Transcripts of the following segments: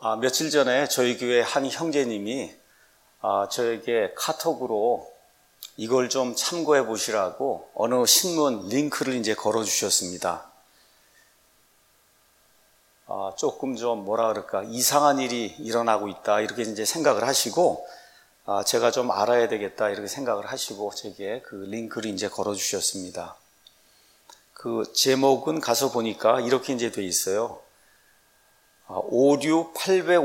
며칠 전에 저희 교회 한 형제님이 저에게 카톡으로 이걸 좀 참고해 보시라고 어느 신문 링크를 이제 걸어 주셨습니다. 조금 좀 이상한 일이 일어나고 있다 이렇게 이제 생각을 하시고 제가 좀 알아야 되겠다 이렇게 생각을 하시고 제게 그 링크를 이제 걸어 주셨습니다. 그 제목은 가서 보니까 이렇게 이제 돼 있어요. 오류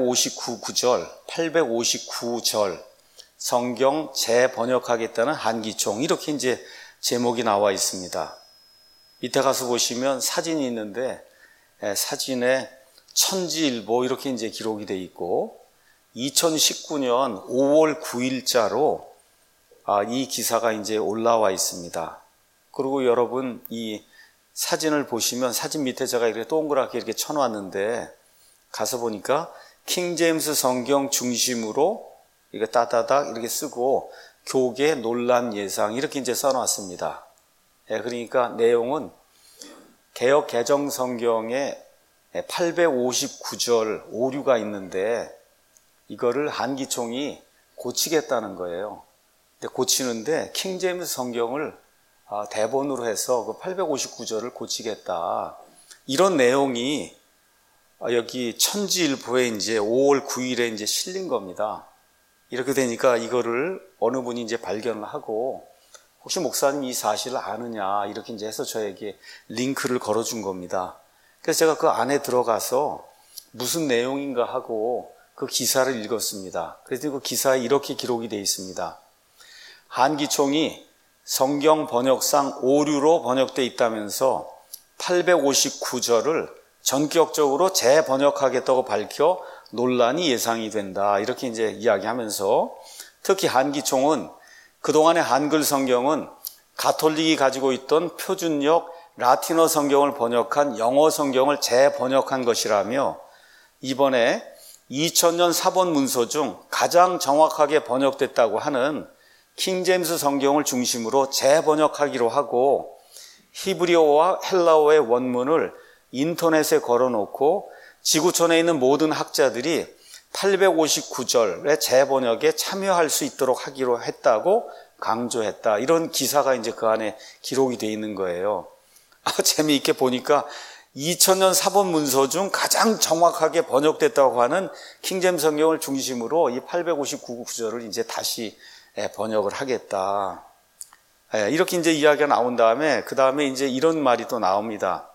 859절 성경 재번역하겠다는 한기총 이렇게 이제 제목이 나와 있습니다. 밑에 가서 보시면 사진이 있는데 사진에 천지일보 이렇게 이제 기록이 돼 있고 2019년 5월 9일자로 이 기사가 이제 올라와 있습니다. 그리고 여러분 이 사진을 보시면 사진 밑에 제가 이렇게 동그랗게 이렇게 쳐놨는데 가서 보니까 킹제임스 성경 중심으로 이거 따다닥 이렇게 쓰고 교계 논란 예상 이렇게 이제 써놨습니다. 그러니까 내용은 개역 개정 성경에 859절 오류가 있는데 이거를 한기총이 고치겠다는 거예요. 근데 고치는데 킹제임스 성경을 대본으로 해서 그 859절을 고치겠다. 이런 내용이 여기 천지일보에 이제 5월 9일에 이제 실린 겁니다. 이렇게 되니까 이거를 어느 분이 이제 발견을 하고 혹시 목사님 이 사실을 아느냐 이렇게 이제 해서 저에게 링크를 걸어준 겁니다. 그래서 제가 그 안에 들어가서 무슨 내용인가 하고 그 기사를 읽었습니다. 그래서 그 기사에 이렇게 기록이 되어 있습니다. 한기총이 성경 번역상 오류로 번역되어 있다면서 859절을 전격적으로 재번역하겠다고 밝혀 논란이 예상이 된다. 이렇게 이제 이야기하면서 특히 한기총은 그동안의 한글 성경은 가톨릭이 가지고 있던 표준역 라틴어 성경을 번역한 영어 성경을 재번역한 것이라며 이번에 2000년 사본 문서 중 가장 정확하게 번역됐다고 하는 킹제임스 성경을 중심으로 재번역하기로 하고 히브리어와 헬라어의 원문을 인터넷에 걸어놓고 지구촌에 있는 모든 학자들이 859절의 재번역에 참여할 수 있도록 하기로 했다고 강조했다. 이런 기사가 이제 그 안에 기록이 되어 있는 거예요. 재미있게 보니까 2000년 사본 문서 중 가장 정확하게 번역됐다고 하는 킹제임스 성경을 중심으로 이 859절을 이제 다시 번역을 하겠다. 이렇게 이제 이야기가 나온 다음에 그 다음에 이제 이런 말이 또 나옵니다.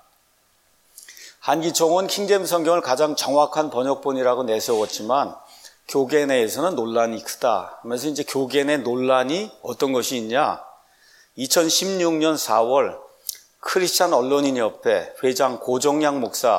한기총은 킹제임스 성경을 가장 정확한 번역본이라고 내세웠지만 교계 내에서는 논란이 크다 하면서 이제 교계 내 논란이 어떤 것이 있냐? 2016년 4월 크리스찬 언론인협회 회장 고정양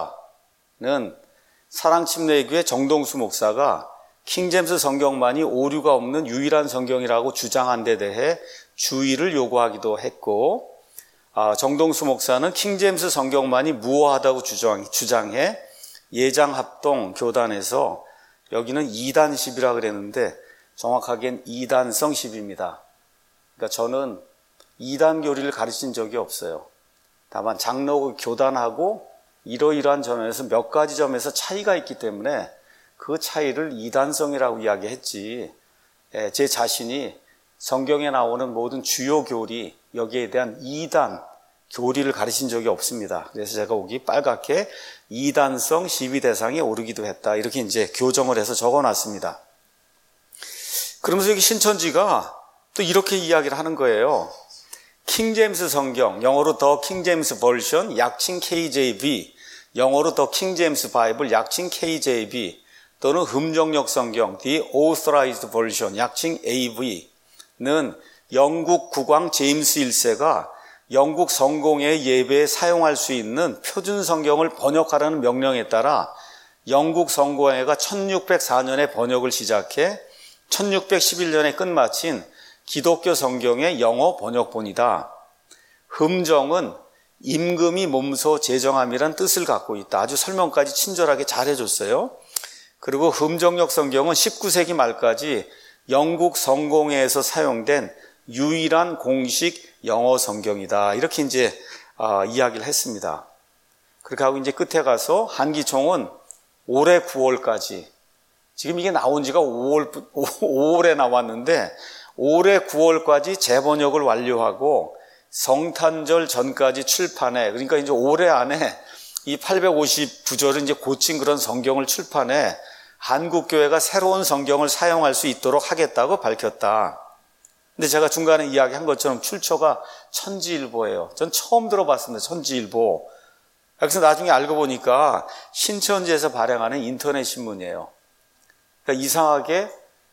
목사는 사랑침례교회 정동수 목사가 킹제임스 성경만이 오류가 없는 유일한 성경이라고 주장한 데 대해 주의를 요구하기도 했고 정동수 목사는 킹제임스 성경만이 무효하다고 주장해 예장합동 교단에서 여기는 이단십이라 그랬는데 정확하게는 이단성십입니다. 그러니까 저는 이단 교리를 가르친 적이 없어요. 다만 장로 교단하고 이러이러한 점에서 몇 가지 점에서 차이가 있기 때문에 그 차이를 이단성이라고 이야기했지 제 자신이 성경에 나오는 모든 주요 교리 여기에 대한 이단 교리를 가르친 적이 없습니다. 그래서 제가 여기 빨갛게 이단성 시비 대상에 오르기도 했다 이렇게 이제 교정을 해서 적어놨습니다. 그러면서 여기 신천지가 또 이렇게 이야기를 하는 거예요. 킹제임스 성경 영어로 더 킹제임스 버전 약칭 KJV 영어로 더 킹제임스 바이블 약칭 KJV 또는 흠정역 성경 The Authorized Version 약칭 AV는 영국 국왕 제임스 1세가 영국 성공회 예배에 사용할 수 있는 표준 성경을 번역하라는 명령에 따라 영국 성공회가 1604년에 번역을 시작해 1611년에 끝마친 기독교 성경의 영어 번역본이다. 흠정은 임금이 몸소 제정함이란 뜻을 갖고 있다. 아주 설명까지 친절하게 잘 해줬어요. 그리고 흠정역 성경은 19세기 말까지 영국 성공회에서 사용된 유일한 공식 영어 성경이다. 이렇게 이제 이야기를 했습니다. 그렇게 하고 이제 끝에 가서 한기총은 올해 9월까지 지금 이게 나온 지가 5월에 나왔는데 올해 9월까지 재번역을 완료하고 성탄절 전까지 출판해. 그러니까 이제 올해 안에 이 859절을 이제 고친 그런 성경을 출판해 한국교회가 새로운 성경을 사용할 수 있도록 하겠다고 밝혔다. 근데 제가 중간에 이야기한 것처럼 출처가 천지일보예요. 전 처음 들어봤습니다. 천지일보. 그래서 나중에 알고 보니까 신천지에서 발행하는 인터넷 신문이에요. 그러니까 이상하게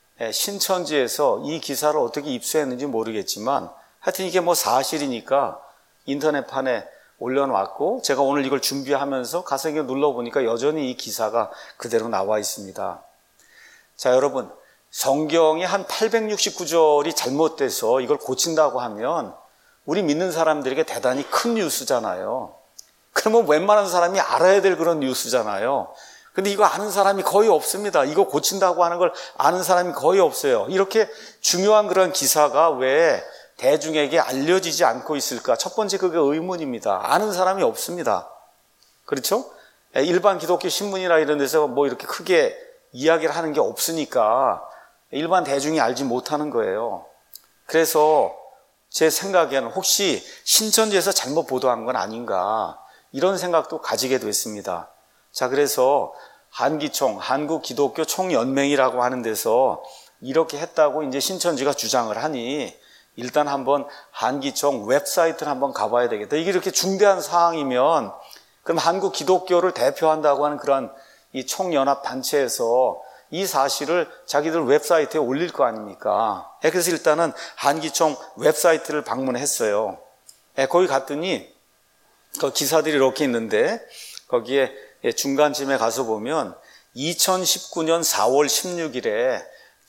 신천지에서 이 기사를 어떻게 입수했는지 모르겠지만 하여튼 이게 뭐 사실이니까 인터넷판에 올려놨고 제가 오늘 이걸 준비하면서 가서 이거 눌러보니까 여전히 이 기사가 그대로 나와 있습니다. 자, 여러분, 성경이 한 869절이 잘못돼서 이걸 고친다고 하면 우리 믿는 사람들에게 대단히 큰 뉴스잖아요. 그러면 웬만한 사람이 알아야 될 그런 뉴스잖아요. 근데 이거 아는 사람이 거의 없습니다. 이거 고친다고 하는 걸 아는 사람이 거의 없어요. 이렇게 중요한 그런 기사가 왜 대중에게 알려지지 않고 있을까? 첫 번째 그게 의문입니다. 아는 사람이 없습니다. 그렇죠? 일반 기독교 신문이나 이런 데서 뭐 이렇게 크게 이야기를 하는 게 없으니까 일반 대중이 알지 못하는 거예요. 그래서 제 생각에는 혹시 신천지에서 잘못 보도한 건 아닌가 이런 생각도 가지게 됐습니다. 자, 그래서 한기총, 한국기독교총연맹이라고 하는 데서 이렇게 했다고 이제 신천지가 주장을 하니 일단 한번 한기총 웹사이트를 한번 가봐야 되겠다. 이게 이렇게 중대한 사항이면 그럼 한국 기독교를 대표한다고 하는 그런 이 총연합 단체에서 이 사실을 자기들 웹사이트에 올릴 거 아닙니까? 그래서 일단은 한기총 웹사이트를 방문했어요. 거기 갔더니 그 기사들이 이렇게 있는데 거기에 중간쯤에 가서 보면 2019년 4월 16일에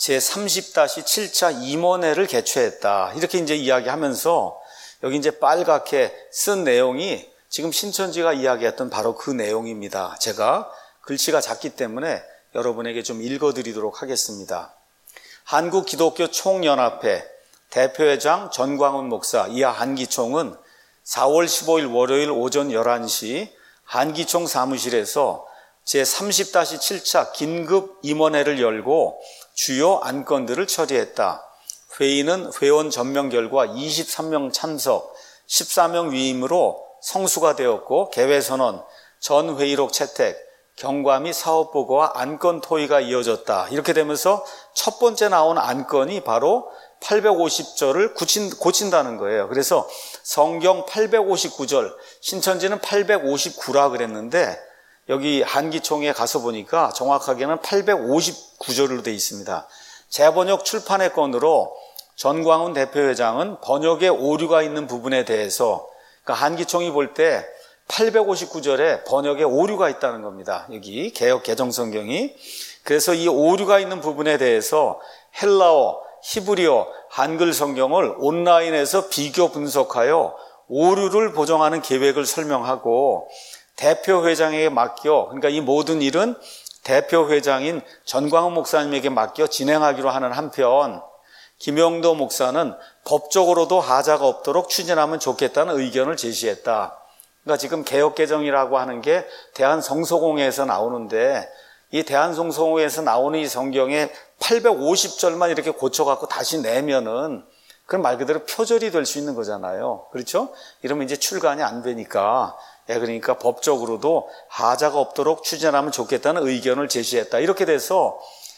제30-7차 임원회를 개최했다. 이렇게 이제 이야기하면서 여기 이제 빨갛게 쓴 내용이 지금 신천지가 이야기했던 바로 그 내용입니다. 제가 글씨가 작기 때문에 여러분에게 좀 읽어드리도록 하겠습니다. 한국기독교총연합회 대표회장 전광훈 목사, 이하 한기총은 4월 15일 월요일 오전 11시 한기총 사무실에서 제30-7차 긴급 임원회를 열고 주요 안건들을 처리했다. 회의는 회원 전명 결과 23명 참석, 14명 위임으로 성수가 되었고 개회선언, 전 회의록 채택, 경과 및 사업보고와 안건 토의가 이어졌다. 이렇게 되면서 첫 번째 나온 안건이 바로 850절을 고친다는 거예요. 그래서 성경 859절, 신천지는 859라 그랬는데 여기 한기총에 가서 보니까 정확하게는 859절로 되어 있습니다. 재번역 출판의 건으로 전광훈 대표회장은 번역에 오류가 있는 부분에 대해서 그러니까 한기총이 볼 때 859절에 번역에 오류가 있다는 겁니다. 여기 개역 개정성경이. 그래서 이 오류가 있는 부분에 대해서 헬라어, 히브리어, 한글 성경을 온라인에서 비교 분석하여 오류를 보정하는 계획을 설명하고 대표회장에게 맡겨, 그러니까 이 모든 일은 대표회장인 전광훈 목사님에게 맡겨 진행하기로 하는 한편 김영도 목사는 법적으로도 하자가 없도록 추진하면 좋겠다는 의견을 제시했다. 그러니까 지금 개역개정이라고 하는 게 대한성서공회에서 나오는데 이 대한성서공회에서 나오는 이 성경에 850절만 이렇게 고쳐갖고 다시 내면은 그럼 말 그대로 표절이 될 수 있는 거잖아요. 그렇죠? 이러면 이제 출간이 안 되니까 그러니까 법적으로도 하자가 없도록 추진하면 좋겠다는 의견을 제시했다. 이렇게 돼서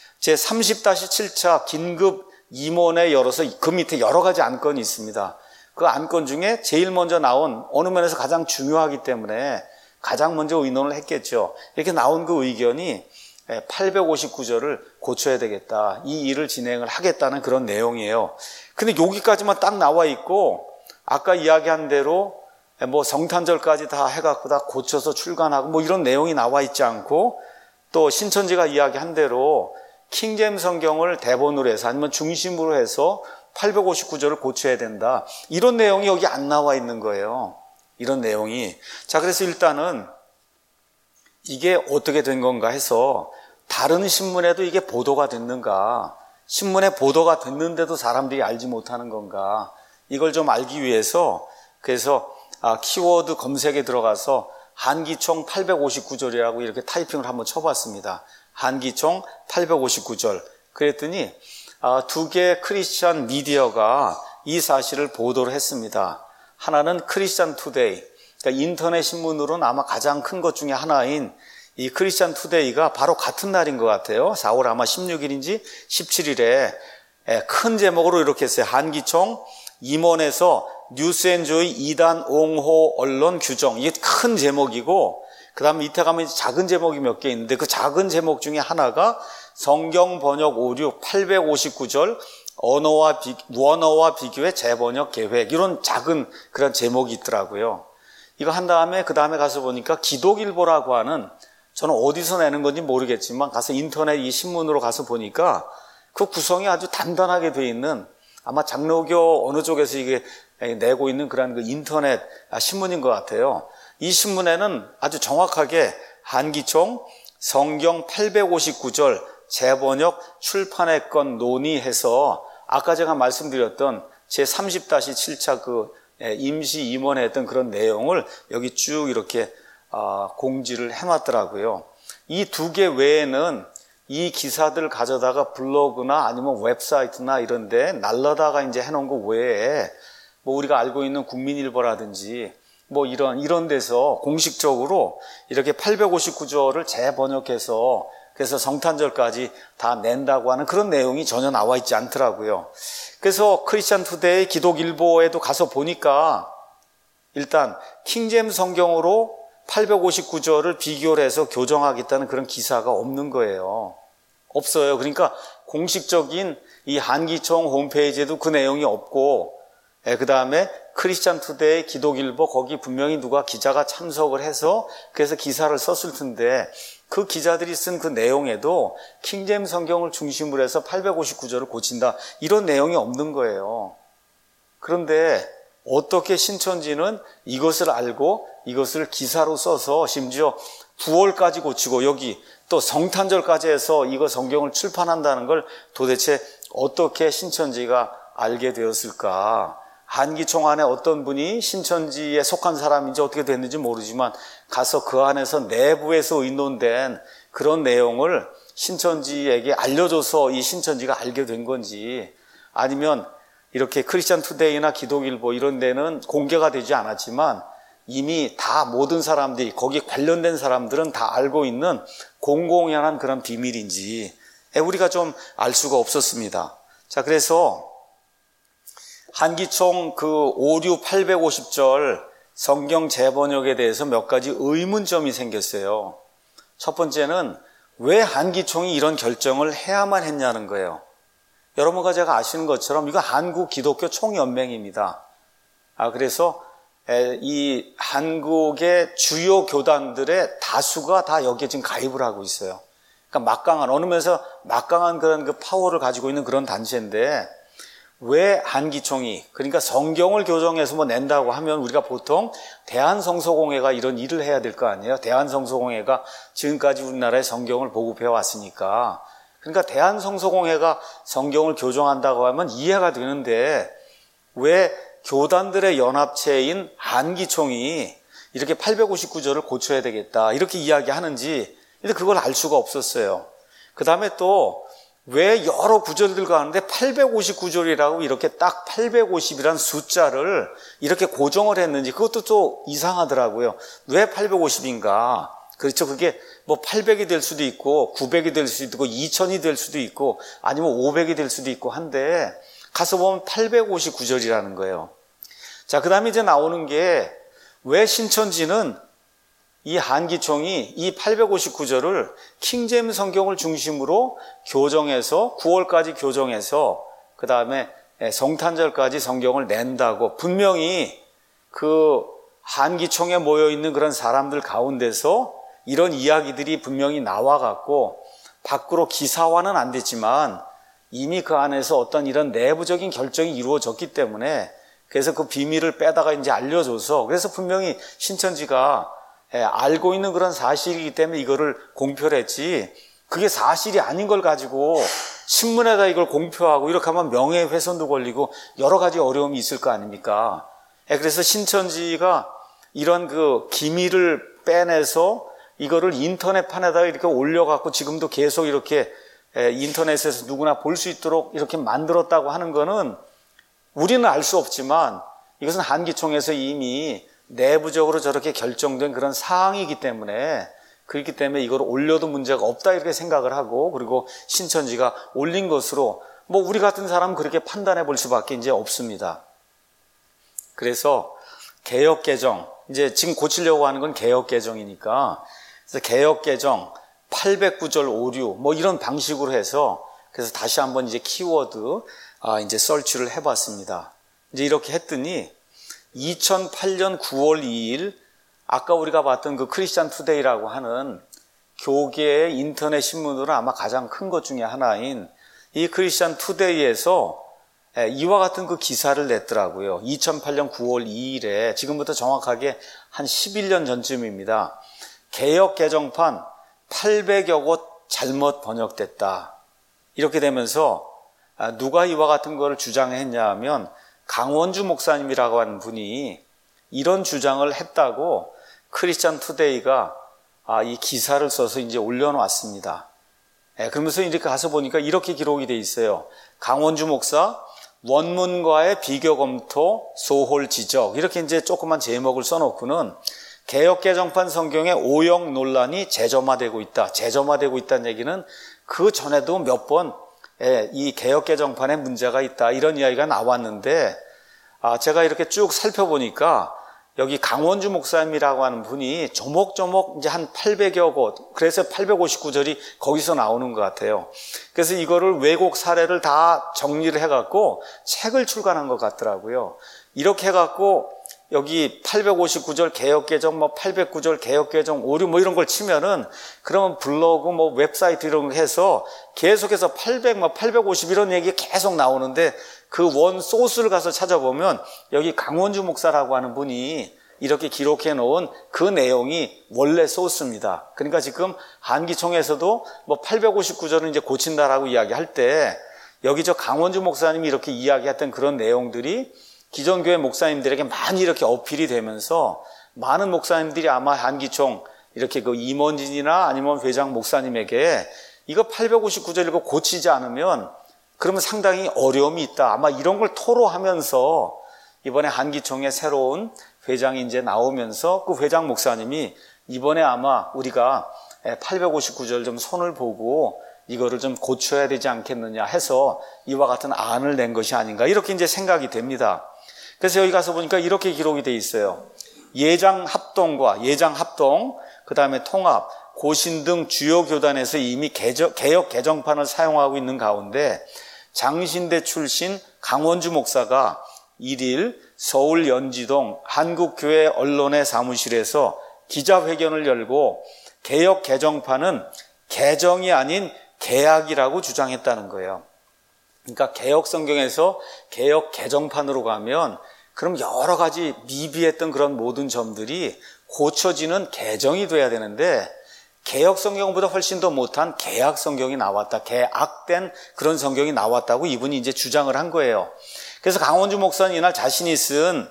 제30-7차 긴급 임원회 열어서 그 밑에 여러 가지 안건이 있습니다. 그 안건 중에 제일 먼저 나온 어느 면에서 가장 중요하기 때문에 가장 먼저 의논을 했겠죠. 이렇게 나온 그 의견이 859절을 고쳐야 되겠다. 이 일을 진행을 하겠다는 그런 내용이에요. 근데 여기까지만 딱 나와 있고 아까 이야기한 대로 뭐 성탄절까지 다 해갖고 다 고쳐서 출간하고 뭐 이런 내용이 나와 있지 않고 또 신천지가 이야기한 대로 킹제임스 성경을 대본으로 해서 아니면 중심으로 해서 859절을 고쳐야 된다. 이런 내용이 여기 안 나와 있는 거예요. 이런 내용이. 자, 그래서 일단은 이게 어떻게 된 건가 해서 다른 신문에도 이게 보도가 됐는가, 신문에 보도가 됐는데도 사람들이 알지 못하는 건가, 이걸 좀 알기 위해서 그래서 키워드 검색에 들어가서 한기총 859절이라고 이렇게 타이핑을 한번 쳐봤습니다. 한기총 859절. 그랬더니 두 개의 크리스천 미디어가 이 사실을 보도를 했습니다. 하나는 크리스천 투데이, 그러니까 인터넷 신문으로는 아마 가장 큰 것 중에 하나인 이 크리스천 투데이가 바로 같은 날인 것 같아요. 4월 아마 16일인지 17일에 큰 제목으로 이렇게 했어요. 한기총 임원에서 뉴스앤조이 2단 옹호 언론 규정. 이게 큰 제목이고, 그 다음 밑에 가면 작은 제목이 몇 개 있는데, 그 작은 제목 중에 하나가 성경 번역 오류 859절 원어와 비교의 재번역 계획, 이런 작은 그런 제목이 있더라고요. 이거 한 다음에 그 다음에 가서 보니까 기독일보라고 하는, 저는 어디서 내는 건지 모르겠지만 가서 인터넷 이 신문으로 가서 보니까 그 구성이 아주 단단하게 돼 있는, 아마 장로교 어느 쪽에서 이게 내고 있는 그런 그 인터넷 신문인 것 같아요. 이 신문에는 아주 정확하게 한기총 성경 859절 재번역 출판의 건 논의해서 아까 제가 말씀드렸던 제30-7차 그 임시 임원했던 그런 내용을 여기 쭉 이렇게 공지를 해놨더라고요. 이 두 개 외에는 이 기사들 가져다가 블로그나 아니면 웹사이트나 이런 데 날라다가 이제 해놓은 거 외에 뭐 우리가 알고 있는 국민일보라든지 뭐 이런 데서 공식적으로 이렇게 859절을 재번역해서 그래서 성탄절까지 다 낸다고 하는 그런 내용이 전혀 나와 있지 않더라고요. 그래서 크리스천 투데이 기독일보에도 가서 보니까 일단 킹제임스 성경으로 859절을 비교를 해서 교정하겠다는 그런 기사가 없는 거예요. 없어요. 그러니까 공식적인 이 한기총 홈페이지에도 그 내용이 없고, 그 다음에 크리스천 투데이 기독일보 거기 분명히 누가 기자가 참석을 해서 그래서 기사를 썼을 텐데 그 기자들이 쓴 그 내용에도 킹제임스 성경을 중심으로 해서 859절을 고친다, 이런 내용이 없는 거예요. 그런데 어떻게 신천지는 이것을 알고 이것을 기사로 써서 심지어 9월까지 고치고 여기 또 성탄절까지 해서 이거 성경을 출판한다는 걸 도대체 어떻게 신천지가 알게 되었을까? 한기총 안에 어떤 분이 신천지에 속한 사람인지 어떻게 됐는지 모르지만 가서 그 안에서 내부에서 의논된 그런 내용을 신천지에게 알려줘서 이 신천지가 알게 된 건지, 아니면 이렇게 크리스천 투데이나 기독일보 이런 데는 공개가 되지 않았지만 이미 다 모든 사람들이 거기 관련된 사람들은 다 알고 있는 공공연한 그런 비밀인지 우리가 좀 알 수가 없었습니다. 자, 그래서 한기총 그 오류 850절 성경 재번역에 대해서 몇 가지 의문점이 생겼어요. 첫 번째는 왜 한기총이 이런 결정을 해야만 했냐는 거예요. 여러분과 제가 아시는 것처럼 이거 한국 기독교 총연맹입니다. 그래서 이 한국의 주요 교단들의 다수가 다 여기에 지금 가입을 하고 있어요. 그러니까 막강한, 어느 면에서 막강한 그런 그 파워를 가지고 있는 그런 단체인데, 왜 한기총이, 그러니까 성경을 교정해서 뭐 낸다고 하면 우리가 보통 대한성서공회가 이런 일을 해야 될 거 아니에요? 대한성서공회가 지금까지 우리나라에 성경을 보급해 왔으니까. 그러니까 대한성서공회가 성경을 교정한다고 하면 이해가 되는데 왜 교단들의 연합체인 한기총이 이렇게 859절을 고쳐야 되겠다 이렇게 이야기하는지, 근데 그걸 알 수가 없었어요. 그 다음에 또 왜 여러 구절들 가는데 859절이라고 이렇게 딱 850이란 숫자를 이렇게 고정을 했는지 그것도 좀 이상하더라고요. 왜 850인가? 그렇죠. 그게 뭐 800이 될 수도 있고 900이 될 수도 있고 2000이 될 수도 있고 아니면 500이 될 수도 있고 한데 가서 보면 859절이라는 거예요. 자, 그 다음에 이제 나오는 게 왜 신천지는 이 한기총이 이 859절을 킹제임스 성경을 중심으로 교정해서 9월까지 교정해서 그 다음에 성탄절까지 성경을 낸다고 분명히 그 한기총에 모여있는 그런 사람들 가운데서 이런 이야기들이 분명히 나와갖고 밖으로 기사화는 안 됐지만 이미 그 안에서 어떤 이런 내부적인 결정이 이루어졌기 때문에 그래서 그 비밀을 빼다가 이제 알려줘서 그래서 분명히 신천지가 알고 있는 그런 사실이기 때문에 이거를 공표를 했지, 그게 사실이 아닌 걸 가지고 신문에다 이걸 공표하고 이렇게 하면 명예훼손도 걸리고 여러 가지 어려움이 있을 거 아닙니까? 그래서 신천지가 이런 그 기밀을 빼내서 이거를 인터넷판에다가 이렇게 올려갖고 지금도 계속 이렇게 인터넷에서 누구나 볼 수 있도록 이렇게 만들었다고 하는 거는 우리는 알 수 없지만 이것은 한기총에서 이미 내부적으로 저렇게 결정된 그런 사항이기 때문에, 그렇기 때문에 이걸 올려도 문제가 없다 이렇게 생각을 하고, 그리고 신천지가 올린 것으로 뭐 우리 같은 사람은 그렇게 판단해 볼 수밖에 이제 없습니다. 그래서 개역 개정, 이제 지금 고치려고 하는 건 개역 개정이니까, 그래서 개역 개정 809절 오류 뭐 이런 방식으로 해서, 그래서 다시 한번 이제 키워드 이제 설치를 해봤습니다. 이제 이렇게 했더니 2008년 9월 2일 아까 우리가 봤던 그 크리스찬 투데이라고 하는 교계의 인터넷 신문으로 아마 가장 큰 것 중에 하나인 이 크리스찬 투데이에서 이와 같은 그 기사를 냈더라고요. 2008년 9월 2일에, 지금부터 정확하게 한 11년 전쯤입니다. 개역 개정판 800여 곳 잘못 번역됐다. 이렇게 되면서 누가 이와 같은 걸 주장했냐 하면 강원주 목사님이라고 하는 분이 이런 주장을 했다고 크리스찬 투데이가 이 기사를 써서 이제 올려놨습니다. 그러면서 이렇게 가서 보니까 이렇게 기록이 돼 있어요. 강원주 목사 원문과의 비교 검토 소홀 지적, 이렇게 이제 조그만 제목을 써놓고는 개역 개정판 성경의 오역 논란이 재점화되고 있다. 재점화되고 있다는 얘기는 그 전에도 몇 번 이 개역 개정판에 문제가 있다 이런 이야기가 나왔는데, 제가 이렇게 쭉 살펴보니까 여기 강원주 목사님이라고 하는 분이 조목조목 이제 한 800여 곳, 그래서 859절이 거기서 나오는 것 같아요. 그래서 이거를 왜곡 사례를 다 정리를 해갖고 책을 출간한 것 같더라고요. 이렇게 해갖고 여기 859절 개역개정, 뭐 809절 개역개정 오류 뭐 이런 걸 치면은, 그러면 블로그 뭐 웹사이트 이런 거 해서 계속해서 800, 뭐 850 이런 얘기 계속 나오는데, 그 원 소스를 가서 찾아보면 여기 강원주 목사라고 하는 분이 이렇게 기록해 놓은 그 내용이 원래 소스입니다. 그러니까 지금 한기총에서도 뭐 859절은 이제 고친다라고 이야기할 때, 여기 저 강원주 목사님이 이렇게 이야기했던 그런 내용들이 기존 교회 목사님들에게 많이 이렇게 어필이 되면서 많은 목사님들이 아마 한기총 이렇게 그 임원진이나 아니면 회장 목사님에게 이거 859절 이거 고치지 않으면 그러면 상당히 어려움이 있다. 아마 이런 걸 토로하면서 이번에 한기총의 새로운 회장이 이제 나오면서 그 회장 목사님이 이번에 아마 우리가 859절 좀 손을 보고 이거를 좀 고쳐야 되지 않겠느냐 해서 이와 같은 안을 낸 것이 아닌가, 이렇게 이제 생각이 됩니다. 그래서 여기 가서 보니까 이렇게 기록이 돼 있어요. 예장 합동과 예장 합동, 그 다음에 통합, 고신 등 주요 교단에서 이미 개역 개정판을 사용하고 있는 가운데 장신대 출신 강원주 목사가 1일 서울 연지동 한국교회 언론의 사무실에서 기자회견을 열고 개역 개정판은 개정이 아닌 개약이라고 주장했다는 거예요. 그러니까 개역 성경에서 개역 개정판으로 가면 그럼 여러 가지 미비했던 그런 모든 점들이 고쳐지는 개정이 돼야 되는데, 개역 성경보다 훨씬 더 못한 개약 성경이 나왔다, 개악된 그런 성경이 나왔다고 이분이 이제 주장을 한 거예요. 그래서 강원주 목사는 이날 자신이 쓴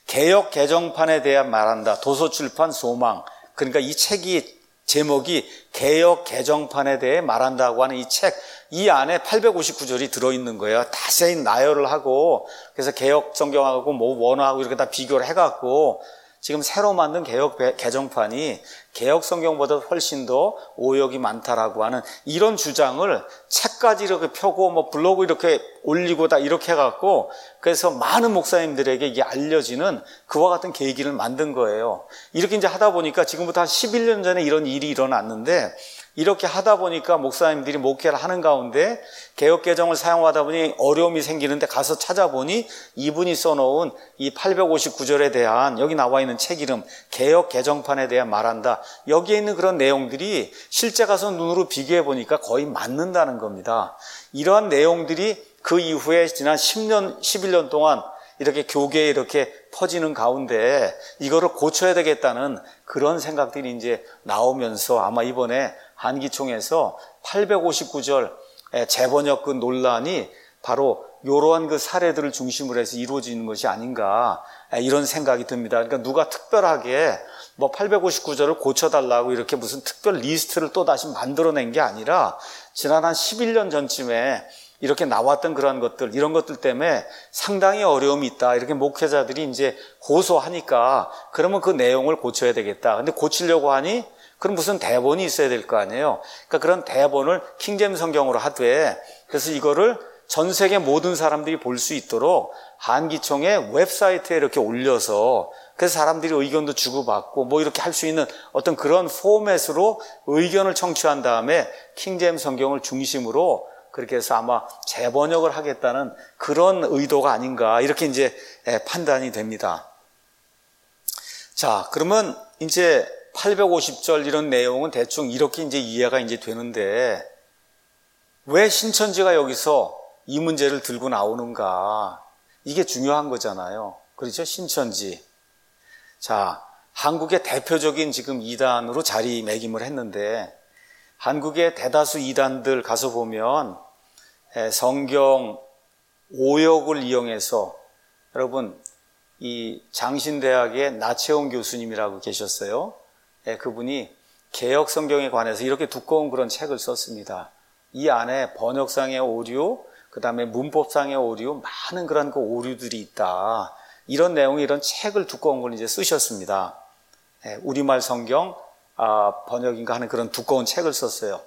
개역 개정판에 대해 말한다, 도서출판 소망, 그러니까 이 책이 제목이 개역 개정판에 대해 말한다고 하는 이 책, 이 안에 859절이 들어있는 거예요. 자세히 나열을 하고, 그래서 개역 성경하고 뭐 원어하고 이렇게 다 비교를 해갖고 지금 새로 만든 개역 개정판이 개역 성경보다 훨씬 더 오역이 많다라고 하는 이런 주장을 책까지 이렇게 펴고 뭐 블로그 이렇게 올리고 다 이렇게 해갖고, 그래서 많은 목사님들에게 이게 알려지는 그와 같은 계기를 만든 거예요. 이렇게 이제 하다 보니까 지금부터 한 11년 전에 이런 일이 일어났는데, 이렇게 하다 보니까 목사님들이 목회를 하는 가운데 개역 개정을 사용하다 보니 어려움이 생기는데, 가서 찾아보니 이분이 써놓은 이 859절에 대한, 여기 나와 있는 책 이름 개역 개정판에 대해 말한다, 여기에 있는 그런 내용들이 실제 가서 눈으로 비교해 보니까 거의 맞는다는 겁니다. 이러한 내용들이 그 이후에 지난 10년, 11년 동안 이렇게 교계에 이렇게 퍼지는 가운데 이거를 고쳐야 되겠다는 그런 생각들이 이제 나오면서 아마 이번에 한기총에서 859절 재번역 그 논란이 바로 이러한 그 사례들을 중심으로 해서 이루어지는 것이 아닌가, 이런 생각이 듭니다. 그러니까 누가 특별하게 뭐 859절을 고쳐달라고 이렇게 무슨 특별 리스트를 또 다시 만들어낸 게 아니라 지난 한 11년 전쯤에 이렇게 나왔던 그런 것들, 이런 것들 때문에 상당히 어려움이 있다. 이렇게 목회자들이 이제 호소하니까 그러면 그 내용을 고쳐야 되겠다. 근데 고치려고 하니 그럼 무슨 대본이 있어야 될 거 아니에요. 그러니까 그런 대본을 킹제임스 성경으로 하되, 그래서 이거를 전 세계 모든 사람들이 볼 수 있도록 한기총의 웹사이트에 이렇게 올려서 그래서 사람들이 의견도 주고받고 뭐 이렇게 할 수 있는 어떤 그런 포맷으로 의견을 청취한 다음에 킹제임스 성경을 중심으로 그렇게 해서 아마 재번역을 하겠다는 그런 의도가 아닌가 이렇게 이제 판단이 됩니다. 자, 그러면 이제 850절 이런 내용은 대충 이렇게 이제 이해가 이제 되는데 왜 신천지가 여기서 이 문제를 들고 나오는가? 이게 중요한 거잖아요. 그렇죠? 신천지. 자, 한국의 대표적인 지금 이단으로 자리매김을 했는데 한국의 대다수 이단들 가서 보면 성경 오역을 이용해서 여러분 이 장신대학의 나채홍 교수님이라고 계셨어요. 그분이 개역 성경에 관해서 이렇게 두꺼운 그런 책을 썼습니다. 이 안에 번역상의 오류, 그 다음에 문법상의 오류, 많은 그런 그 오류들이 있다. 이런 내용의 이런 책을 두꺼운 걸 이제 쓰셨습니다. 우리말 성경 번역인가 하는 그런 두꺼운 책을 썼어요.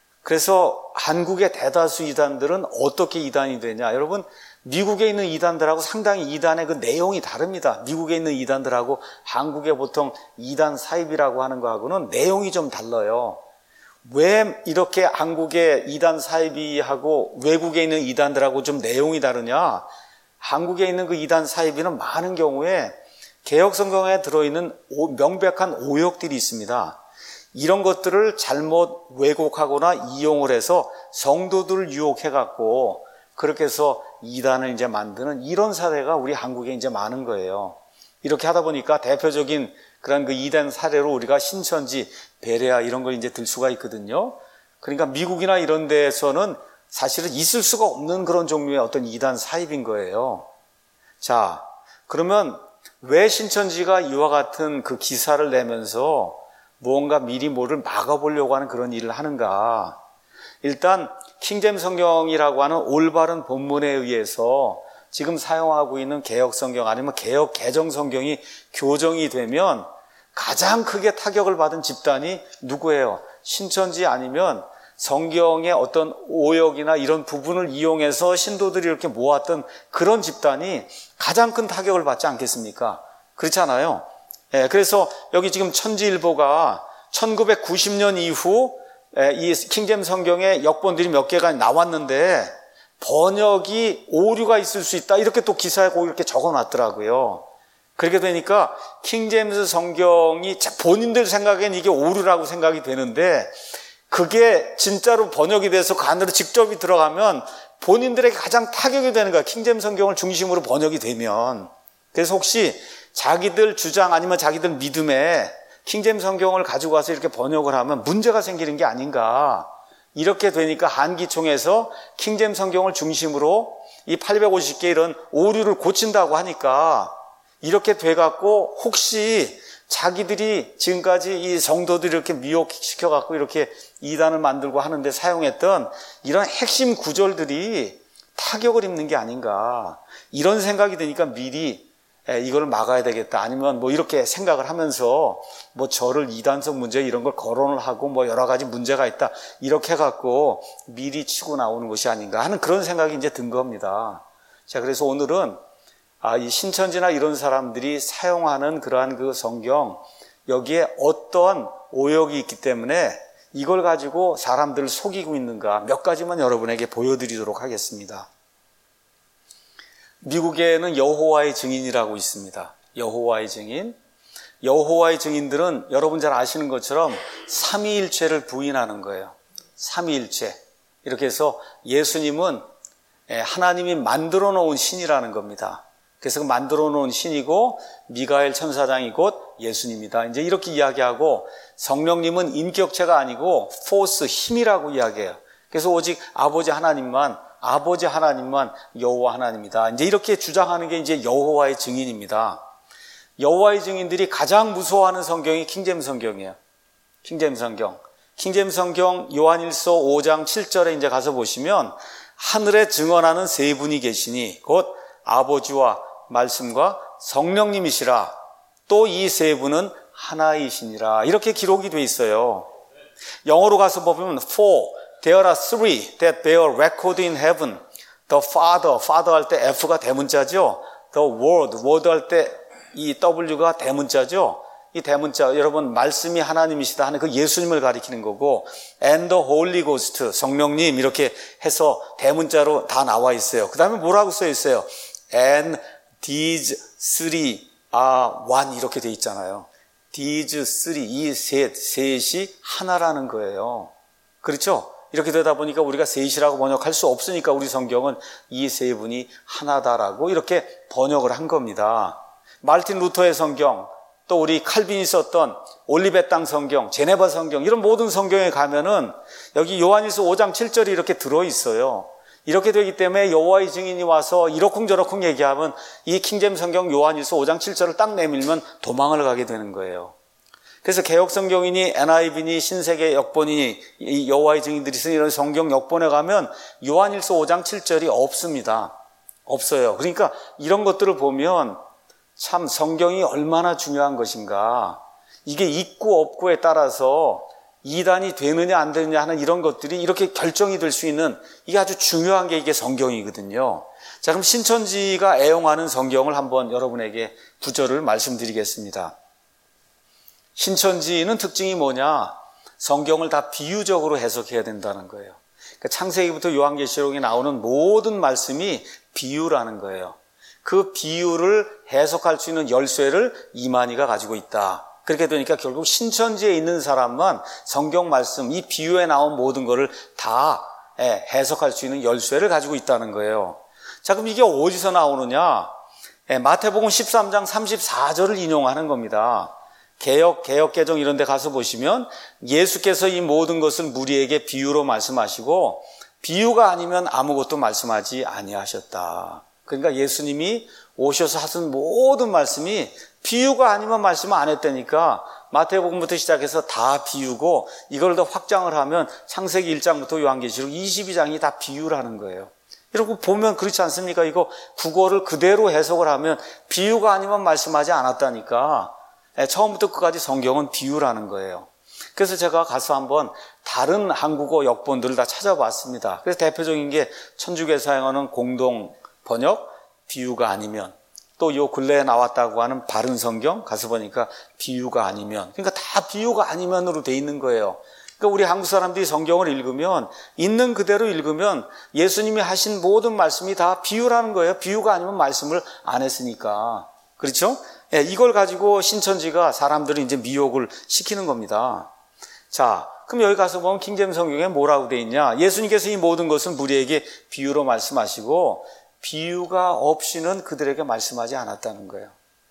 그래서 한국의 대다수 이단들은 어떻게 이단이 되냐? 여러분, 미국에 있는 이단들하고 상당히 이단의 그 내용이 다릅니다. 미국에 있는 이단들하고 한국의 보통 이단 사입이라고 하는 거하고는 내용이 좀 달라요. 왜 이렇게 한국의 이단 사입이하고 외국에 있는 이단들하고 좀 내용이 다르냐? 한국에 있는 그 이단 사입이는 많은 경우에 개역 성경에 들어있는 명백한 오역들이 있습니다. 이런 것들을 잘못 왜곡하거나 이용을 해서 성도들을 유혹해갖고 그렇게 해서 이단을 이제 만드는 이런 사례가 우리 한국에 이제 많은 거예요. 이렇게 하다 보니까 대표적인 그런 그 이단 사례로 우리가 신천지, 베레아 이런 걸 이제 들 수가 있거든요. 그러니까 미국이나 이런 데에서는 사실은 있을 수가 없는 그런 종류의 어떤 이단 사입인 거예요. 자, 그러면 왜 신천지가 이와 같은 그 기사를 내면서 무언가 미리 뭐를 막아보려고 하는 그런 일을 하는가? 일단 킹제임스 성경이라고 하는 올바른 본문에 의해서 지금 사용하고 있는 개역 성경 아니면 개역 개정 성경이 교정이 되면 가장 크게 타격을 받은 집단이 누구예요? 신천지 아니면 성경의 어떤 오역이나 이런 부분을 이용해서 신도들이 이렇게 모았던 그런 집단이 가장 큰 타격을 받지 않겠습니까? 그렇잖아요. 그래서 여기 지금 천지일보가 1990년 이후 이 킹제임스 성경의 역본들이 몇 개가 나왔는데 번역이 오류가 있을 수 있다 이렇게 또 기사에 꼭 이렇게 적어놨더라고요. 그렇게 되니까 킹제임스 성경이 본인들 생각엔 이게 오류라고 생각이 되는데 그게 진짜로 번역이 돼서 그 안으로 직접이 들어가면 본인들에게 가장 타격이 되는 거야. 킹제임스 성경을 중심으로 번역이 되면. 그래서 혹시 자기들 주장 아니면 자기들 믿음에 킹제임스 성경을 가지고 와서 이렇게 번역을 하면 문제가 생기는 게 아닌가. 이렇게 되니까 한기총에서 킹제임스 성경을 중심으로 이 850개 이런 오류를 고친다고 하니까 이렇게 돼갖고 혹시 자기들이 지금까지 이 성도들이 이렇게 미혹시켜갖고 이렇게 이단을 만들고 하는데 사용했던 이런 핵심 구절들이 타격을 입는 게 아닌가. 이런 생각이 드니까 미리 이걸 막아야 되겠다. 아니면 뭐 이렇게 생각을 하면서 뭐 저를 이단성 문제 이런 걸 거론을 하고 뭐 여러 가지 문제가 있다. 이렇게 해갖고 미리 치고 나오는 것이 아닌가 하는 그런 생각이 이제 든 겁니다. 자, 그래서 오늘은 이 신천지나 이런 사람들이 사용하는 그러한 그 성경, 여기에 어떠한 오역이 있기 때문에 이걸 가지고 사람들을 속이고 있는가 몇 가지만 여러분에게 보여드리도록 하겠습니다. 미국에는 여호와의 증인이라고 있습니다. 여호와의 증인. 여호와의 증인들은 여러분 잘 아시는 것처럼 삼위일체를 부인하는 거예요. 삼위일체. 이렇게 해서 예수님은 하나님이 만들어 놓은 신이라는 겁니다. 그래서 그 만들어 놓은 신이고 미가엘 천사장이 곧 예수님이다. 이제 이렇게 이야기하고 성령님은 인격체가 아니고 포스, 힘이라고 이야기해요. 그래서 오직 아버지 하나님만 여호와 하나님이다. 이제 이렇게 주장하는 게 이제 여호와의 증인입니다. 여호와의 증인들이 가장 무서워하는 성경이 킹제임스 성경이에요. 킹제임스 성경. 킹제임스 성경 요한일서 5장 7절에 이제 가서 보시면 하늘에 증언하는 세 분이 계시니 곧 아버지와 말씀과 성령님이시라. 또 이 세 분은 하나이시니라. 이렇게 기록이 돼 있어요. 영어로 가서 보면 For there are three that bear record in heaven. The Father, Father 할 때 F가 대문자죠. The Word, Word 할 때 이 W가 대문자죠. 이 대문자, 여러분 말씀이 하나님이시다 하는 그 예수님을 가리키는 거고 and the Holy Ghost, 성령님 이렇게 해서 대문자로 다 나와 있어요. 그 다음에 뭐라고 써 있어요? And these three are one 이렇게 돼 있잖아요. These three, 이 셋이 하나라는 거예요. 그렇죠? 이렇게 되다 보니까 우리가 셋이라고 번역할 수 없으니까 우리 성경은 이 세 분이 하나다라고 이렇게 번역을 한 겁니다. 마르틴 루터의 성경, 또 우리 칼빈이 썼던 올리벳 땅 성경, 제네바 성경 이런 모든 성경에 가면은 여기 요한일서 5장 7절이 이렇게 들어있어요. 이렇게 되기 때문에 여호와의 증인이 와서 이러쿵저러쿵 얘기하면 이 킹제임스 성경 요한일서 5장 7절을 딱 내밀면 도망을 가게 되는 거예요. 그래서 개혁성경이니 NIV니 신세계 역본이니 이 여호와의 증인들이 쓴 이런 성경 역본에 가면 요한일서 5장 7절이 없습니다. 없어요. 그러니까 이런 것들을 보면 참 성경이 얼마나 중요한 것인가. 이게 있고 없고에 따라서 이단이 되느냐 안 되느냐 하는 이런 것들이 이렇게 결정이 될 수 있는 이게 아주 중요한 게 이게 성경이거든요. 자, 그럼 신천지가 애용하는 성경을 한번 여러분에게 구절을 말씀드리겠습니다. 신천지는 특징이 뭐냐? 성경을 다 비유적으로 해석해야 된다는 거예요. 그러니까 창세기부터 요한계시록에 나오는 모든 말씀이 비유라는 거예요. 그 비유를 해석할 수 있는 열쇠를 이만희가 가지고 있다. 그렇게 되니까 결국 신천지에 있는 사람만 성경 말씀, 이 비유에 나온 모든 것을 다 해석할 수 있는 열쇠를 가지고 있다는 거예요. 자, 그럼 이게 어디서 나오느냐? 마태복음 13장 34절을 인용하는 겁니다. 개역개정 이런 데 가서 보시면 예수께서 이 모든 것을 무리에게 비유로 말씀하시고 비유가 아니면 아무것도 말씀하지 아니하셨다. 그러니까 예수님이 오셔서 하신 모든 말씀이 비유가 아니면 말씀을 안 했다니까 마태복음부터 시작해서 다 비유고 이걸 더 확장을 하면 창세기 1장부터 요한계시록 22장이 다 비유라는 거예요. 이러고 보면 그렇지 않습니까? 이거 국어를 그대로 해석을 하면 비유가 아니면 말씀하지 않았다니까 처음부터 끝까지 성경은 비유라는 거예요. 그래서 제가 가서 한번 다른 한국어 역본들을 다 찾아봤습니다. 그래서 대표적인 게 천주교사용하는 공동 번역, 비유가 아니면 또 요 근래에 나왔다고 하는 바른 성경 가서 보니까 비유가 아니면 그러니까 다 비유가 아니면으로 돼 있는 거예요. 그러니까 우리 한국 사람들이 성경을 읽으면 있는 그대로 읽으면 예수님이 하신 모든 말씀이 다 비유라는 거예요. 비유가 아니면 말씀을 안 했으니까. 그렇죠? 예, 이걸 가지고 신천지가 사람들을 이제 미혹을 시키는 겁니다. 자, 그럼 여기 가서 보면 킹제임스 성경에 뭐라고 돼 있냐? 예수님께서 이 모든 것은 무리에게 비유로 말씀하시고 비유가 없이는 그들에게 말씀하지 않았다는 거예요.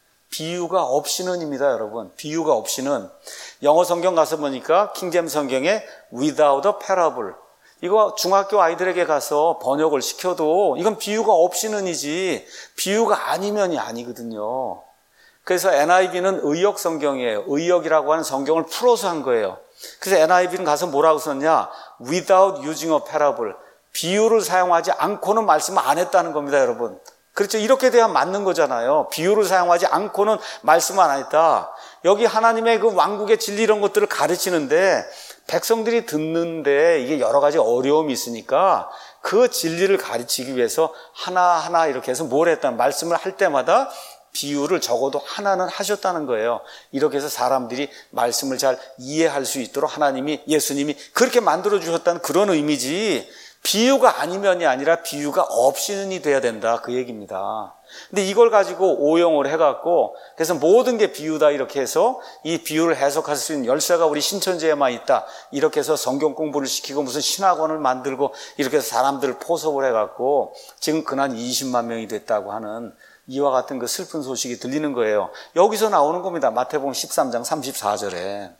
비유가 없이는입니다, 여러분. 비유가 없이는. 영어 성경 가서 보니까 킹제임스 성경에 without a parable. 이거 중학교 아이들에게 가서 번역을 시켜도 이건 비유가 없이는이지 비유가 아니면이 아니거든요. 그래서 NIV는 의역 성경이에요. 의역이라고 하는 성경을 풀어서 한 거예요. 그래서 NIV는 가서 뭐라고 썼냐? Without using a parable. 비유를 사용하지 않고는 말씀을 안 했다는 겁니다, 여러분. 그렇죠? 이렇게 돼야 맞는 거잖아요. 비유를 사용하지 않고는 말씀을 안 했다. 여기 하나님의 그 왕국의 진리 이런 것들을 가르치는데 백성들이 듣는데 이게 여러 가지 어려움이 있으니까 그 진리를 가르치기 위해서 하나하나 이렇게 해서 뭘 했다는 말씀을 할 때마다 비유를 적어도 하나는 하셨다는 거예요. 이렇게 해서 사람들이 말씀을 잘 이해할 수 있도록 하나님이, 예수님이 그렇게 만들어주셨다는 그런 의미지 비유가 아니면이 아니라 비유가 없이는이 돼야 된다 그 얘기입니다. 근데 이걸 가지고 오용을 해갖고 그래서 모든 게 비유다 이렇게 해서 이 비유를 해석할 수 있는 열쇠가 우리 신천지에만 있다 이렇게 해서 성경 공부를 시키고 무슨 신학원을 만들고 이렇게 해서 사람들을 포섭을 해갖고 지금 근한 20만 명이 됐다고 하는 이와 같은 그 슬픈 소식이 들리는 거예요. 여기서 나오는 겁니다. 마태복음 13장 34절에.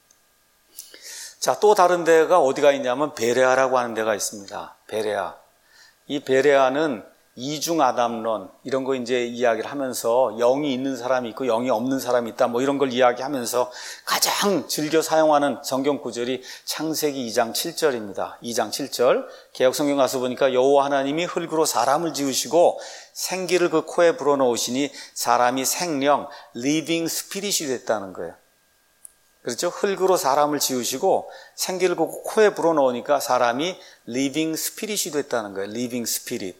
자, 또 다른 데가 어디가 있냐면 베레아라고 하는 데가 있습니다. 베레아. 이 베레아는 이중아담론 이런 거 이제 이야기를 하면서 영이 있는 사람이 있고 영이 없는 사람이 있다 뭐 이런 걸 이야기하면서 가장 즐겨 사용하는 성경 구절이 창세기 2장 7절입니다. 2장 7절 개역성경 가서 보니까 여호와 하나님이 흙으로 사람을 지으시고 생기를 그 코에 불어넣으시니 사람이 생령 리빙 스피릿이 됐다는 거예요. 그렇죠? 흙으로 사람을 지으시고 생기를 그 코에 불어넣으니까 사람이 리빙 스피릿이 됐다는 거예요. 리빙 스피릿.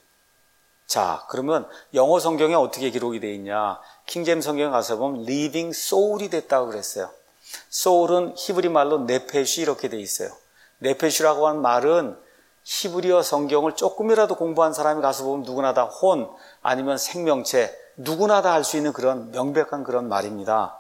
자, 그러면 영어 성경에 어떻게 기록이 되어 있냐? 킹제임스 성경에 가서 보면 living soul이 됐다고 그랬어요. soul은 히브리 말로 네페시 이렇게 되어 있어요. 네페시라고 하는 말은 히브리어 성경을 조금이라도 공부한 사람이 가서 보면 누구나 다 혼 아니면 생명체 누구나 다 할 수 있는 그런 명백한 그런 말입니다.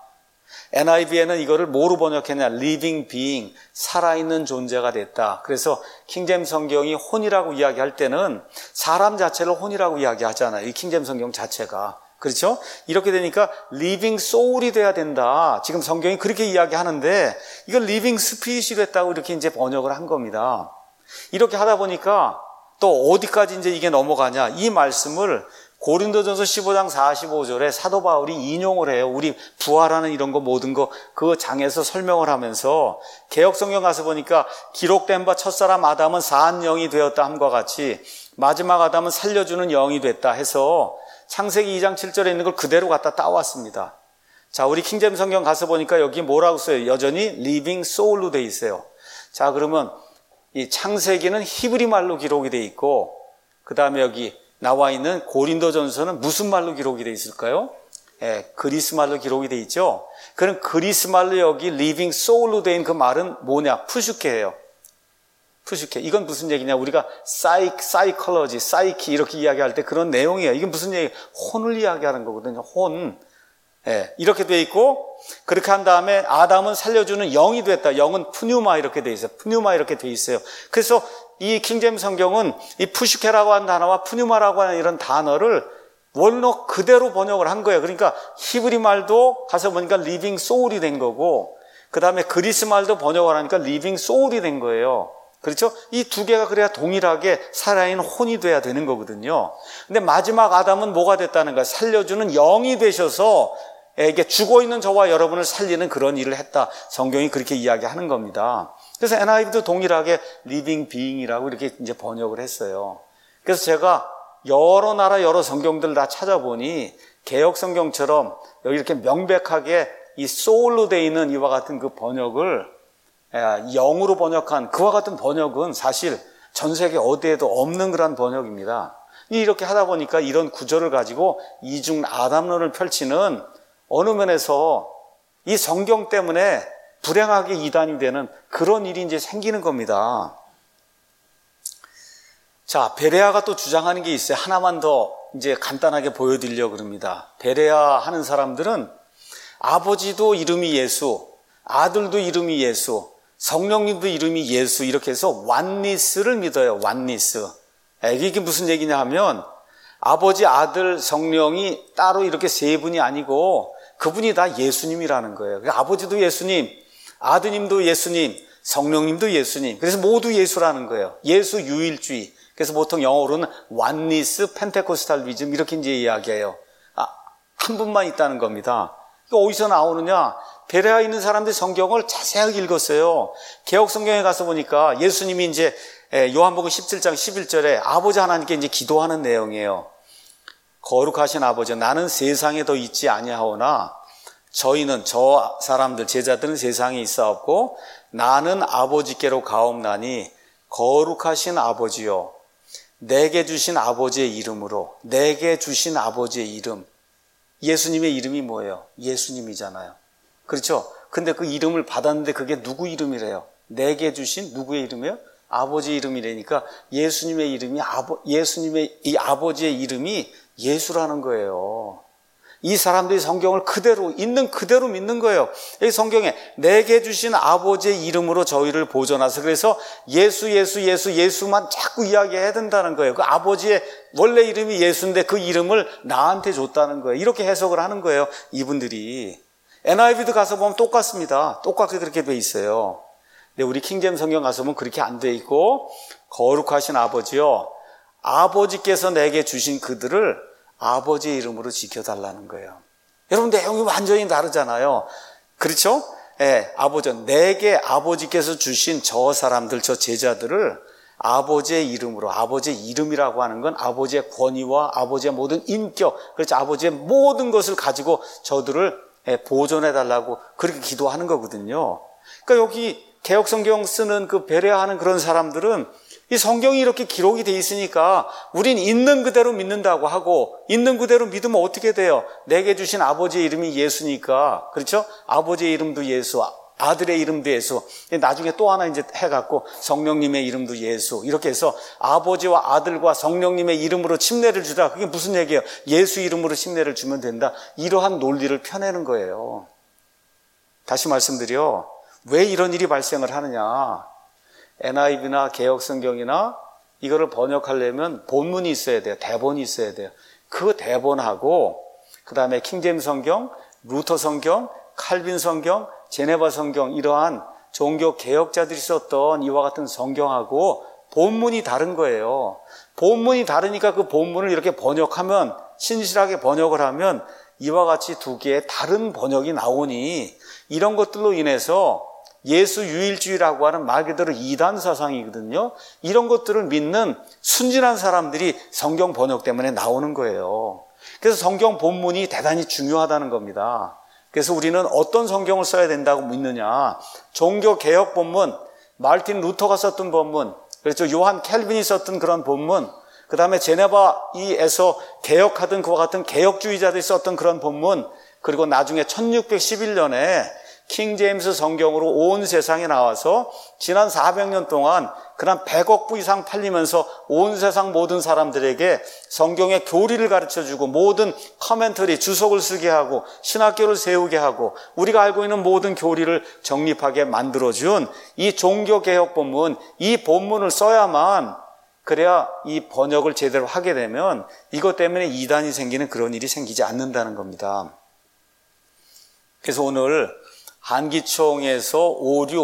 NIV에는 이거를 뭐로 번역했냐? living being, 살아있는 존재가 됐다. 그래서 킹제임스 성경이 혼이라고 이야기할 때는 사람 자체를 혼이라고 이야기하잖아요. 이 킹제임스 성경 자체가. 그렇죠? 이렇게 되니까 living soul이 돼야 된다. 지금 성경이 그렇게 이야기하는데 이걸 living spirit이 됐다고 이렇게 이제 번역을 한 겁니다. 이렇게 하다 보니까 또 어디까지 이제 이게 넘어가냐? 이 말씀을 고린도전서 15장 45절에 사도 바울이 인용을 해요. 우리 부활하는 이런 거 모든 거 그 장에서 설명을 하면서 개역성경 가서 보니까 기록된 바 첫사람 아담은 사한 영이 되었다 함과 같이 마지막 아담은 살려주는 영이 됐다 해서 창세기 2장 7절에 있는 걸 그대로 갖다 따왔습니다. 자, 우리 킹제임스 성경 가서 보니까 여기 뭐라고 써요? 여전히 living soul로 돼 있어요. 자, 그러면 이 창세기는 히브리 말로 기록이 돼 있고 그 다음에 여기 나와 있는 고린도전서는 무슨 말로 기록이 되어 있을까요? 그리스 말로 기록이 되어 있죠. 그럼 그리스 말로 여기 living soul로 되어 있는 그 말은 뭐냐? 푸슈케예요. 푸슈케. 이건 무슨 얘기냐? 우리가 사이콜로지, 사이키 이렇게 이야기할 때 그런 내용이에요. 이건 무슨 얘기? 혼을 이야기하는 거거든요. 혼. 이렇게 되어 있고 그렇게 한 다음에 아담은 살려주는 영이 됐다. 영은 푸뉴마 이렇게 되어 있어요. 푸뉴마 이렇게 되어 있어요. 그래서 이 킹제임스 성경은 이 푸슈케라고 하는 단어와 푸뉴마라고 하는 이런 단어를 원로 그대로 번역을 한 거예요. 그러니까 히브리 말도 가서 보니까 리빙 소울이 된 거고 그 다음에 그리스 말도 번역을 하니까 리빙 소울이 된 거예요. 그렇죠? 이 두 개가 그래야 동일하게 살아있는 혼이 돼야 되는 거거든요. 근데 마지막 아담은 뭐가 됐다는 거야? 살려주는 영이 되셔서 이게 죽어있는 저와 여러분을 살리는 그런 일을 했다. 성경이 그렇게 이야기하는 겁니다. 그래서 NIV도 동일하게 living being이라고 이렇게 이제 번역을 했어요. 그래서 제가 여러 나라 여러 성경들 다 찾아보니 개역 성경처럼 여기 이렇게 명백하게 이 soul로 되어 있는 이와 같은 그 번역을 영으로 번역한 그와 같은 번역은 사실 전 세계 어디에도 없는 그런 번역입니다. 이렇게 하다 보니까 이런 구절을 가지고 이중 아담론을 펼치는 어느 면에서 이 성경 때문에 불행하게 이단이 되는 그런 일이 이제 생기는 겁니다. 자, 베레아가 또 주장하는 게 있어요. 하나만 더 이제 간단하게 보여드리려고 그럽니다. 베레아 하는 사람들은 아버지도 이름이 예수, 아들도 이름이 예수, 성령님도 이름이 예수 이렇게 해서 원니스를 믿어요. 원니스. 이게 무슨 얘기냐 하면 아버지, 아들, 성령이 따로 이렇게 세 분이 아니고 그분이 다 예수님이라는 거예요. 아버지도 예수님, 아드님도 예수님, 성령님도 예수님. 그래서 모두 예수라는 거예요. 예수 유일주의. 그래서 보통 영어로는 원니스 펜테코스탈리즘 이렇게 이제 이야기해요. 한 분만 있다는 겁니다. 이거 어디서 나오느냐? 베레아에 있는 사람들이 성경을 자세하게 읽었어요. 개역 성경에 가서 보니까 예수님이 이제 요한복음 17장 11절에 아버지 하나님께 이제 기도하는 내용이에요. 거룩하신 아버지, 나는 세상에 더 있지 아니하오나 저희는 저 사람들 제자들은 세상에 있사옵고 나는 아버지께로 가옵나니 거룩하신 아버지요 내게 주신 아버지의 이름으로 내게 주신 아버지의 이름. 예수님의 이름이 뭐예요? 예수님이잖아요. 그렇죠? 근데 그 이름을 받았는데 그게 누구 이름이래요? 내게 주신 누구의 이름이에요? 아버지 이름이라니까 예수님의 이름이 예수님의 이 아버지의 이름이 예수라는 거예요. 이 사람들이 성경을 그대로 있는 그대로 믿는 거예요. 이 성경에 내게 주신 아버지의 이름으로 저희를 보존하서 그래서 예수만 자꾸 이야기해야 된다는 거예요. 그 아버지의 원래 이름이 예수인데 그 이름을 나한테 줬다는 거예요. 이렇게 해석을 하는 거예요. 이분들이. NIV도 가서 보면 똑같습니다. 똑같게 그렇게 돼 있어요. 근데 우리 킹제임스 성경 가서 보면 그렇게 안 돼 있고 거룩하신 아버지요 아버지께서 내게 주신 그들을 아버지의 이름으로 지켜달라는 거예요. 여러분, 내용이 완전히 다르잖아요. 그렇죠? 예, 내게 아버지께서 주신 저 사람들, 저 제자들을 아버지의 이름으로, 아버지의 이름이라고 하는 건 아버지의 권위와 아버지의 모든 인격, 그렇죠? 아버지의 모든 것을 가지고 저들을 보존해달라고 그렇게 기도하는 거거든요. 그러니까 여기 개역성경 쓰는 그 배려하는 그런 사람들은 이 성경이 이렇게 기록이 돼 있으니까 우린 있는 그대로 믿는다고 하고, 있는 그대로 믿으면 어떻게 돼요? 내게 주신 아버지의 이름이 예수니까, 그렇죠? 아버지의 이름도 예수, 아들의 이름도 예수, 나중에 또 하나 이제 해갖고 성령님의 이름도 예수, 이렇게 해서 아버지와 아들과 성령님의 이름으로 침례를 주라. 그게 무슨 얘기예요? 예수 이름으로 침례를 주면 된다. 이러한 논리를 펴내는 거예요. 다시 말씀드려, 왜 이런 일이 발생을 하느냐? NIV나 개역성경이나 이거를 번역하려면 본문이 있어야 돼요. 대본이 있어야 돼요. 그 대본하고 그 다음에 킹제임스 성경, 루터 성경, 칼빈 성경, 제네바 성경, 이러한 종교 개혁자들이 썼던 이와 같은 성경하고 본문이 다른 거예요. 본문이 다르니까 그 본문을 이렇게 번역하면, 신실하게 번역을 하면 이와 같이 두 개의 다른 번역이 나오니, 이런 것들로 인해서 예수 유일주의라고 하는 말 그대로 이단 사상이거든요. 이런 것들을 믿는 순진한 사람들이 성경 번역 때문에 나오는 거예요. 그래서 성경 본문이 대단히 중요하다는 겁니다. 그래서 우리는 어떤 성경을 써야 된다고 믿느냐? 종교 개혁 본문, 마르틴 루터가 썼던 본문, 그렇죠? 요한 캘빈이 썼던 그런 본문, 그 다음에 제네바에서 개혁하던 그와 같은 개혁주의자들이 썼던 그런 본문, 그리고 나중에 1611년에 킹제임스 성경으로 온 세상에 나와서 지난 400년 동안 그냥 100억 부 이상 팔리면서 온 세상 모든 사람들에게 성경의 교리를 가르쳐주고, 모든 커멘터리, 주석을 쓰게 하고, 신학교를 세우게 하고, 우리가 알고 있는 모든 교리를 정립하게 만들어준 이 종교개혁 본문, 이 본문을 써야만, 그래야 이 번역을 제대로 하게 되면 이것 때문에 이단이 생기는 그런 일이 생기지 않는다는 겁니다. 그래서 오늘 한기총에서 오류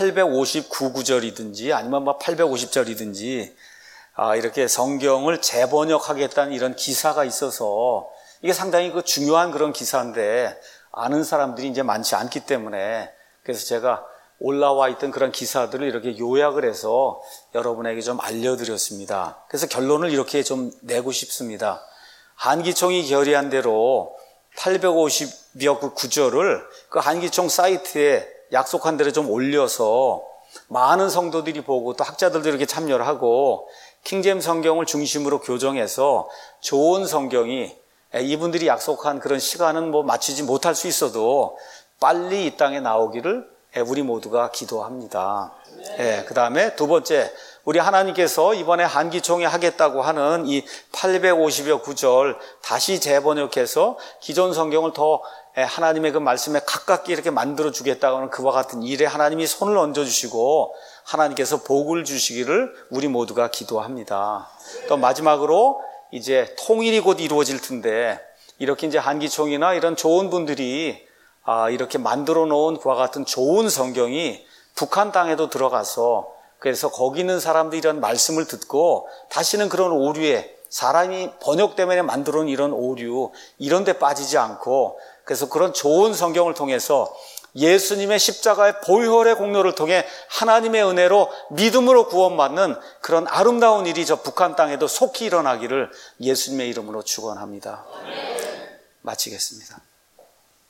859구절이든지 아니면 850절이든지 이렇게 성경을 재번역하겠다는 이런 기사가 있어서, 이게 상당히 중요한 그런 기사인데 아는 사람들이 이제 많지 않기 때문에, 그래서 제가 올라와 있던 그런 기사들을 이렇게 요약을 해서 여러분에게 좀 알려드렸습니다. 그래서 결론을 이렇게 좀 내고 싶습니다. 한기총이 결의한 대로 850여 그 구절을 그 한기총 사이트에 약속한 대로 좀 올려서 많은 성도들이 보고, 또 학자들도 이렇게 참여를 하고, 킹제임스 성경을 중심으로 교정해서 좋은 성경이, 이분들이 약속한 그런 시간은 맞추지 못할 수 있어도 빨리 이 땅에 나오기를 우리 모두가 기도합니다. 그 다음에 두 번째, 우리 하나님께서 이번에 한기총에 하겠다고 하는 이 850여 구절 다시 재번역해서 기존 성경을 더 하나님의 그 말씀에 가깝게 이렇게 만들어 주겠다고 하는 그와 같은 일에 하나님이 손을 얹어주시고 하나님께서 복을 주시기를 우리 모두가 기도합니다. 또 마지막으로 이제 통일이 곧 이루어질 텐데, 이렇게 이제 한기총이나 이런 좋은 분들이 이렇게 만들어 놓은 그와 같은 좋은 성경이 북한 땅에도 들어가서, 그래서 거기 있는 사람들이 이런 말씀을 듣고 다시는 그런 오류에, 사람이 번역 때문에 만들어 놓은 이런 오류, 이런 데 빠지지 않고, 그래서 그런 좋은 성경을 통해서 예수님의 십자가의 보혈의 공로를 통해 하나님의 은혜로 믿음으로 구원받는 그런 아름다운 일이 저 북한 땅에도 속히 일어나기를 예수님의 이름으로 축원합니다. 마치겠습니다.